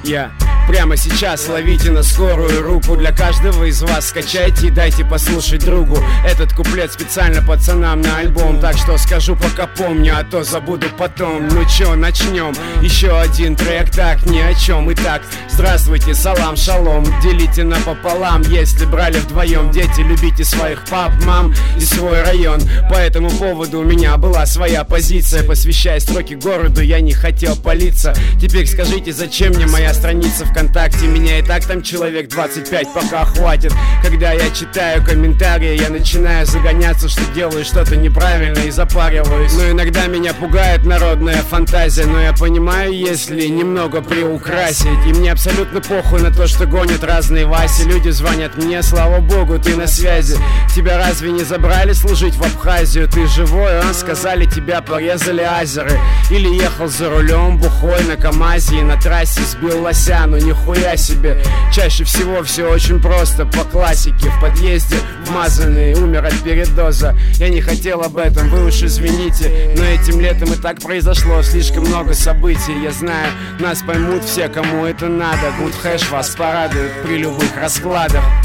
Прямо сейчас ловите на скорую руку. Для каждого из вас скачайте и дайте послушать другу. Этот куплет специально пацанам на альбом. Так что скажу, пока помню, а то забуду потом. Ну чё, начнем? Еще один трек, так, ни о чем. Итак, здравствуйте, салам, шалом. Делите напополам, если брали вдвоем. Дети, любите своих пап, мам и свой район. По этому поводу у меня была своя позиция. Посвящая строки городу, я не хотел палиться. Теперь скажите, зачем мне моя страница ВКонтакте? Меня и так там человек 25, пока хватит. Когда я читаю комментарии, я начинаю загоняться, что делаю что-то неправильно и запариваюсь. Но иногда меня пугает народная фантазия. Но я понимаю, если немного приукрасить. И мне абсолютно похуй на то, что гонят разные Васи. Люди звонят мне, слава богу, ты на связи. Тебя разве не забрали служить в Абхазию? Ты живой, а? Сказали, тебя порезали азеры. Или ехал за рулем бухой на КамАЗе и на трассе сбил лося. Ну нихуя себе. Чаще всего все очень просто, по классике. В подъезде вмазанный, умер от передоза. Я не хотел об этом, вы уж извините. Но этим летом и так произошло слишком много событий. Я знаю, нас поймут все, кому это надо. Good Hash вас порадует при любых раскладах.